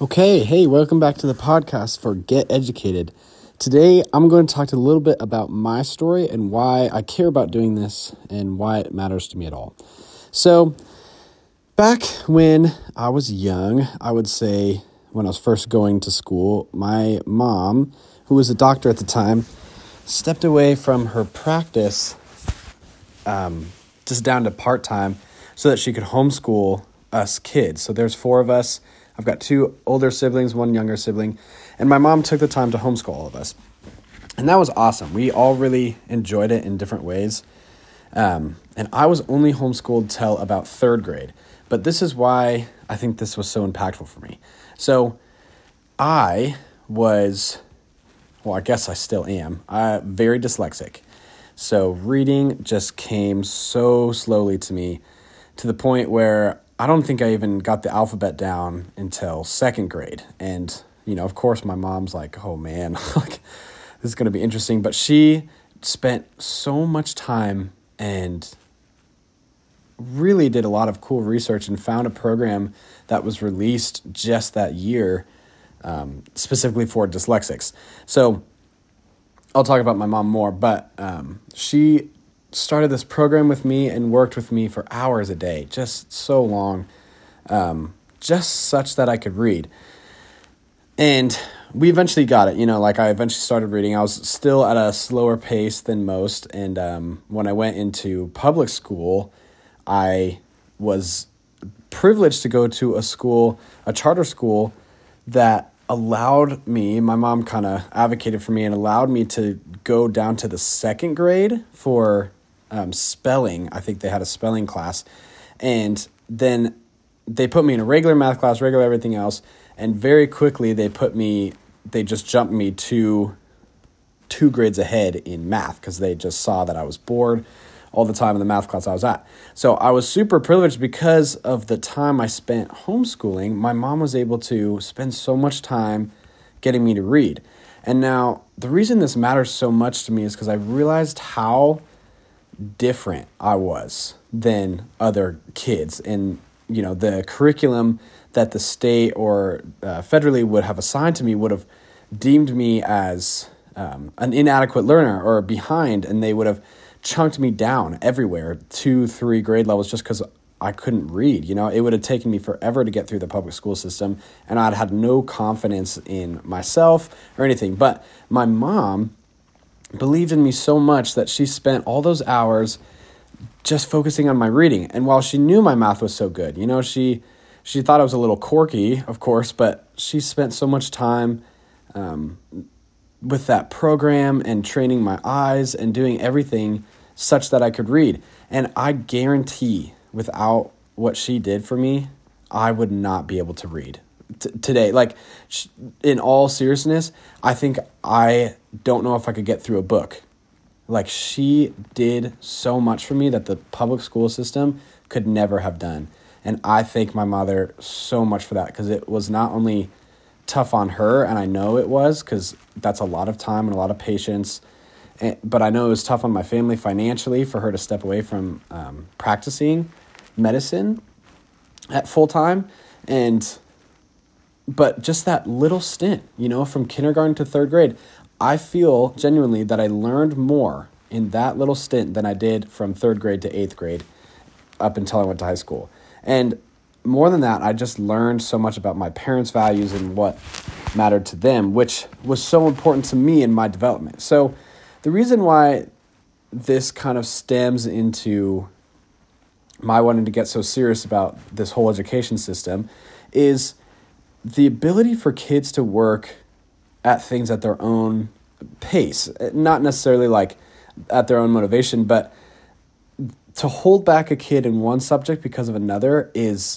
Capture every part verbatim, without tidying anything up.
Okay, hey, welcome back to the podcast for Get Educated. Today, I'm going to talk a little bit about my story and why I care about doing this and why it matters to me at all. So, back when I was young, I would say when I was first going to school, my mom, who was a doctor at the time, stepped away from her practice um, just down to part-time so that she could homeschool us kids. So there's four of us. I've got two older siblings, one younger sibling, and my mom took the time to homeschool all of us. And that was awesome. We all really enjoyed it in different ways. Um, and I was only homeschooled till about third grade. But this is why I think this was so impactful for me. So I was, well, I guess I still am, uh, very dyslexic. So reading just came so slowly to me to the point where I don't think I even got the alphabet down until second grade. And, you know, of course, my mom's like, oh, man, like this is going to be interesting. But she spent so much time and really did a lot of cool research and found a program that was released just that year, um, specifically for dyslexics. So I'll talk about my mom more, but um, she started this program with me and worked with me for hours a day, just so long, um, just such that I could read. And we eventually got it, you know, like I eventually started reading. I was still at a slower pace than most. And um, when I went into public school, I was privileged to go to a school, a charter school that allowed me, my mom kind of advocated for me and allowed me to go down to the second grade for um, spelling. I think they had a spelling class. And then they put me in a regular math class, regular everything else. And very quickly they put me, they just jumped me to two grades ahead in math because they just saw that I was bored all the time in the math class I was at. So I was super privileged because of the time I spent homeschooling. My mom was able to spend so much time getting me to read. And now the reason this matters so much to me is because I realized how different I was than other kids. And, you know, the curriculum that the state or uh, federally would have assigned to me would have deemed me as um, an inadequate learner or behind, and they would have chunked me down everywhere, two, three grade levels, just because I couldn't read. You know, it would have taken me forever to get through the public school system, and I'd had no confidence in myself or anything. But my mom believed in me so much that she spent all those hours just focusing on my reading. And while she knew my math was so good, you know, she she thought I was a little quirky, of course, but she spent so much time um, with that program and training my eyes and doing everything such that I could read. And I guarantee without what she did for me, I would not be able to read T- today. Like, sh- in all seriousness, I think I don't know if I could get through a book. Like, she did so much for me that the public school system could never have done. And I thank my mother so much for that, because it was not only tough on her, and I know it was, because that's a lot of time and a lot of patience, and, but I know it was tough on my family financially for her to step away from um, practicing medicine at full time. And but just that little stint, you know, from kindergarten to third grade, I feel genuinely that I learned more in that little stint than I did from third grade to eighth grade up until I went to high school. And more than that, I just learned so much about my parents' values and what mattered to them, which was so important to me in my development. So the reason why this kind of stems into my wanting to get so serious about this whole education system is the ability for kids to work at things at their own pace, not necessarily like at their own motivation, but to hold back a kid in one subject because of another is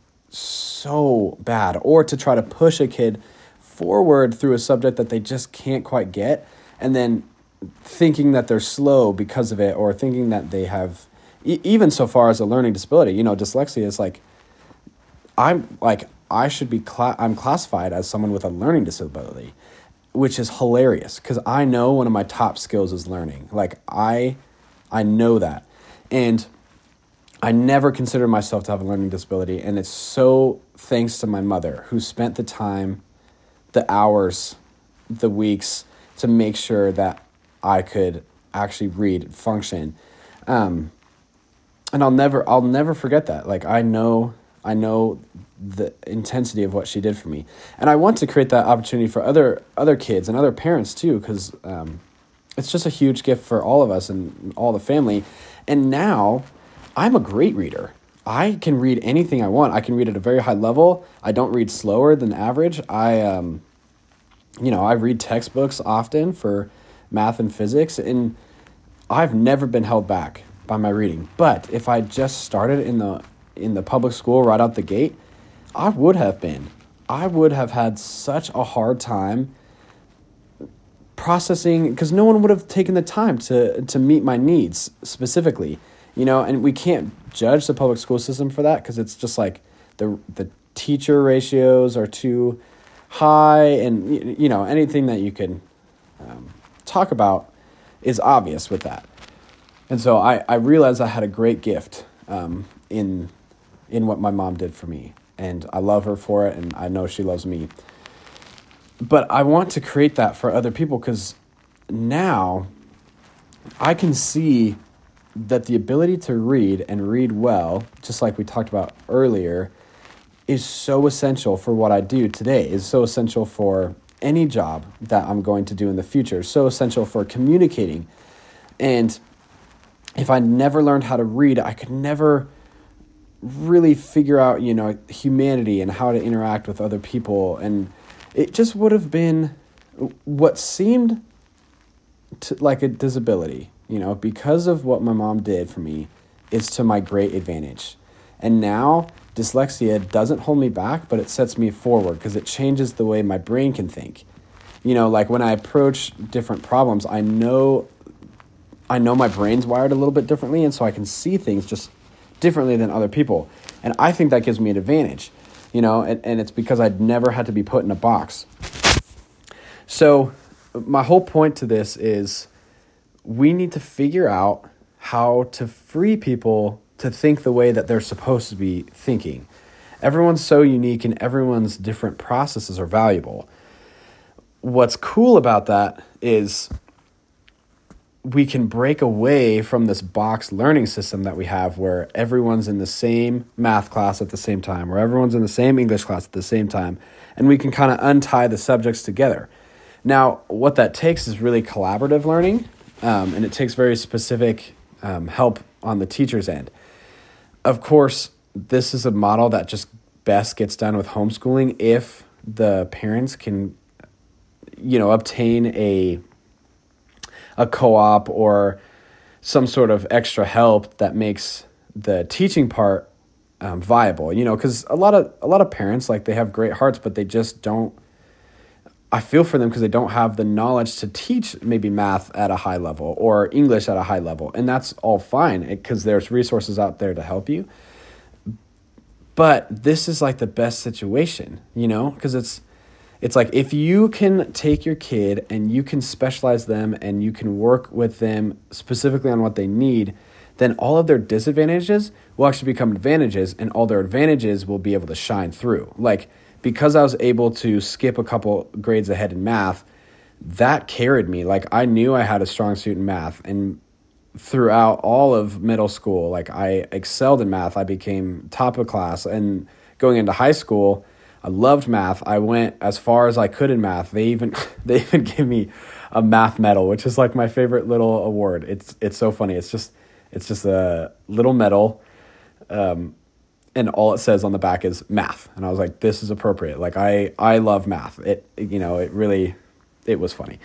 so bad. Or to try to push a kid forward through a subject that they just can't quite get, and then thinking that they're slow because of it, or thinking that they have, e- even so far as a learning disability, you know, dyslexia is like, I'm like, I should be, cla- I'm classified as someone with a learning disability, which is hilarious because I know one of my top skills is learning. Like I, I know that. And I never considered myself to have a learning disability. And it's so thanks to my mother, who spent the time, the hours, the weeks to make sure that I could actually read, function. Um, and I'll never, I'll never forget that. Like, I know, I know the intensity of what she did for me. And I want to create that opportunity for other, other kids and other parents too, because, um, it's just a huge gift for all of us and all the family. And now I'm a great reader. I can read anything I want. I can read at a very high level. I don't read slower than average. I, um, you know, I read textbooks often for math and physics, and I've never been held back by my reading. But if I just started in the in the public school right out the gate, I would have been. I would have had such a hard time processing, because no one would have taken the time to to meet my needs specifically, you know. And we can't judge the public school system for that, because it's just like the the teacher ratios are too high, and you know, anything that you can um, talk about is obvious with that. And so I, I realized I had a great gift um, in in what my mom did for me, and I love her for it, and I know she loves me. But I want to create that for other people, because now I can see that the ability to read and read well, just like we talked about earlier, is so essential for what I do today, is so essential for any job that I'm going to do in the future, so essential for communicating. And if I never learned how to read, I could never really figure out, you know, humanity and how to interact with other people. And it just would have been what seemed to, like a disability, you know, because of what my mom did for me, is to my great advantage. And now dyslexia doesn't hold me back, but it sets me forward, because it changes the way my brain can think. You know, like when I approach different problems, I know I know my brain's wired a little bit differently, and so I can see things just differently than other people. And I think that gives me an advantage, you know, and, and it's because I'd never had to be put in a box. So my whole point to this is we need to figure out how to free people to think the way that they're supposed to be thinking. Everyone's so unique, and everyone's different processes are valuable. What's cool about that is we can break away from this box learning system that we have, where everyone's in the same math class at the same time, or everyone's in the same English class at the same time, and we can kind of untie the subjects together. Now, what that takes is really collaborative learning, um, and it takes very specific um, help on the teacher's end. Of course, this is a model that just best gets done with homeschooling if the parents can, you know, obtain a a co-op or some sort of extra help that makes the teaching part um, viable. You know, because a lot of a lot of parents, like, they have great hearts, but they just don't. I feel for them, because they don't have the knowledge to teach maybe math at a high level or English at a high level. And that's all fine, because there's resources out there to help you. But this is like the best situation, you know, because it's it's like if you can take your kid and you can specialize them and you can work with them specifically on what they need, then all of their disadvantages will actually become advantages, and all their advantages will be able to shine through. Like, because I was able to skip a couple grades ahead in math, that carried me. Like, I knew I had a strong suit in math, and throughout all of middle school, like, I excelled in math. I became top of class, and going into high school, I loved math. I went as far as I could in math. They even they even gave me a math medal, which is like my favorite little award. It's it's so funny. It's just it's just a little medal. Um And all it says on the back is math. And I was like, this is appropriate. Like, I, I love math. It, you know, it really, it was funny.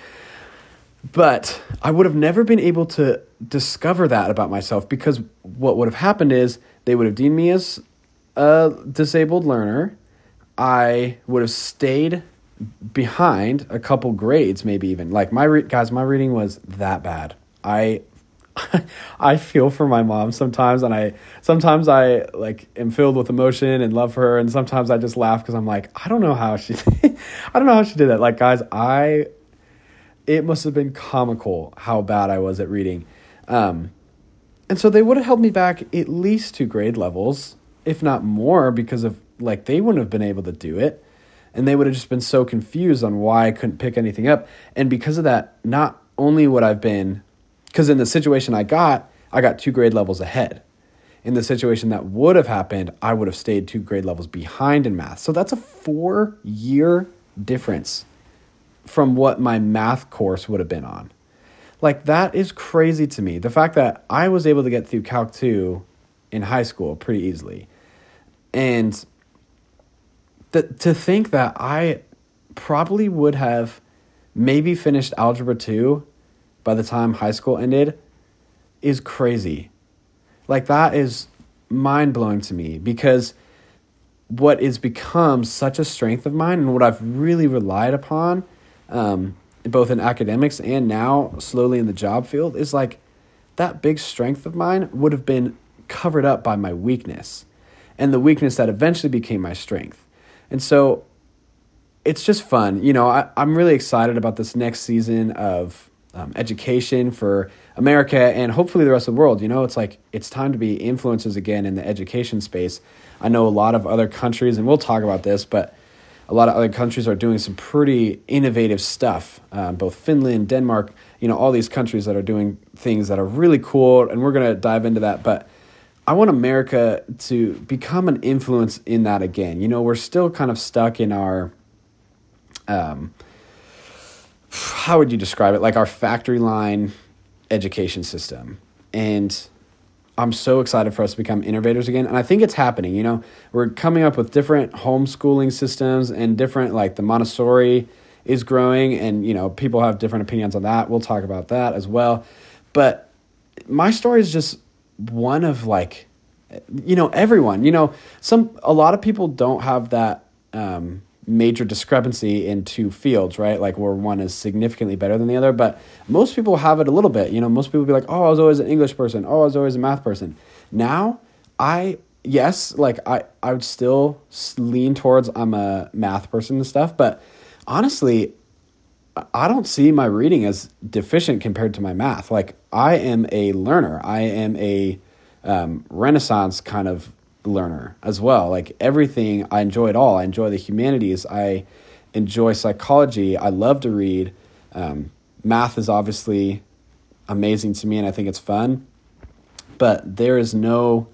But I would have never been able to discover that about myself, because what would have happened is they would have deemed me as a disabled learner. I would have stayed behind a couple grades, maybe even. Like, my, re- guys, my reading was that bad. I I feel for my mom sometimes, and I sometimes I like am filled with emotion and love for her, and sometimes I just laugh because I'm like, I don't know how she I don't know how she did that. Like, guys, I it must have been comical how bad I was at reading. Um and so they would have held me back at least two grade levels, if not more, because of like they wouldn't have been able to do it. And they would have just been so confused on why I couldn't pick anything up. And because of that, not only would I've been, because in the situation I got, I got two grade levels ahead. In the situation that would have happened, I would have stayed two grade levels behind in math. So that's a four-year difference from what my math course would have been on. Like, that is crazy to me. The fact that I was able to get through Calc two in high school pretty easily. And the, to think that I probably would have maybe finished Algebra two by the time high school ended is crazy. Like, that is mind-blowing to me, because what has become such a strength of mine and what I've really relied upon, um, both in academics and now slowly in the job field, is like that big strength of mine would have been covered up by my weakness, and the weakness that eventually became my strength. And so it's just fun. You know, I, I'm really excited about this next season of um, education for America and hopefully the rest of the world. You know, it's like it's time to be influencers again in the education space. I know a lot of other countries, and we'll talk about this, but a lot of other countries are doing some pretty innovative stuff. Um, both Finland, Denmark, you know, all these countries that are doing things that are really cool, and we're going to dive into that. But I want America to become an influence in that again. You know, we're still kind of stuck in our, um, how would you describe it? Like our factory line education system. And I'm so excited for us to become innovators again. And I think it's happening. You know, we're coming up with different homeschooling systems and different, like the Montessori is growing, and, you know, people have different opinions on that. We'll talk about that as well. But my story is just one of, like, you know, everyone, you know, some, a lot of people don't have that um, major discrepancy in two fields, right? Like where one is significantly better than the other, but most people have it a little bit. You know, most people be like, oh, I was always an English person. Oh, I was always a math person. Now I, yes, like I, I would still lean towards I'm a math person and stuff, but honestly, I don't see my reading as deficient compared to my math. Like, I am a learner. I am a um, Renaissance kind of learner as well. Like, everything, I enjoy it all. I enjoy the humanities. I enjoy psychology. I love to read. Um, math is obviously amazing to me, and I think it's fun. But there is no,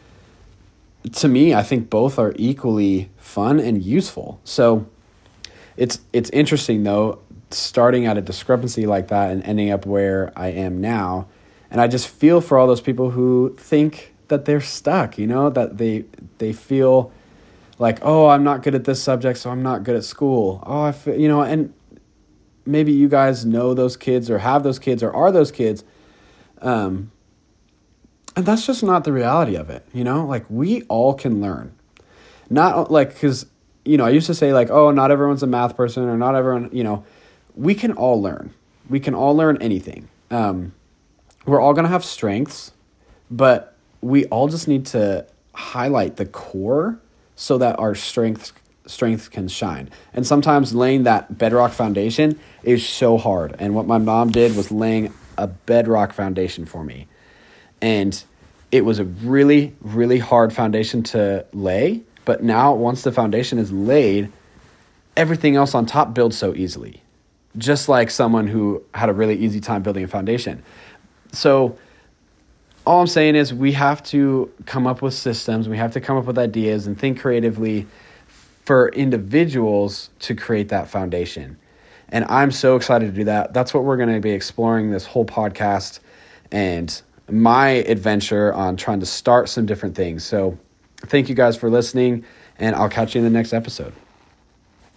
to me, I think both are equally fun and useful. So it's it's interesting, though, starting at a discrepancy like that and ending up where I am now. And I just feel for all those people who think that they're stuck, you know, that they they feel like, oh, I'm not good at this subject, so I'm not good at school. Oh, I feel, you know, and maybe you guys know those kids or have those kids or are those kids. Um, and that's just not the reality of it, you know, like we all can learn. Not like, because, you know, I used to say like, oh, not everyone's a math person or not everyone, you know, we can all learn. We can all learn anything. Um, we're all going to have strengths, but we all just need to highlight the core so that our strengths strengths can shine. And sometimes laying that bedrock foundation is so hard. And what my mom did was laying a bedrock foundation for me. And it was a really, really hard foundation to lay. But now once the foundation is laid, everything else on top builds so easily. Just like someone who had a really easy time building a foundation. So all I'm saying is we have to come up with systems. We have to come up with ideas and think creatively for individuals to create that foundation. And I'm so excited to do that. That's what we're going to be exploring this whole podcast and my adventure on trying to start some different things. So thank you guys for listening, and I'll catch you in the next episode.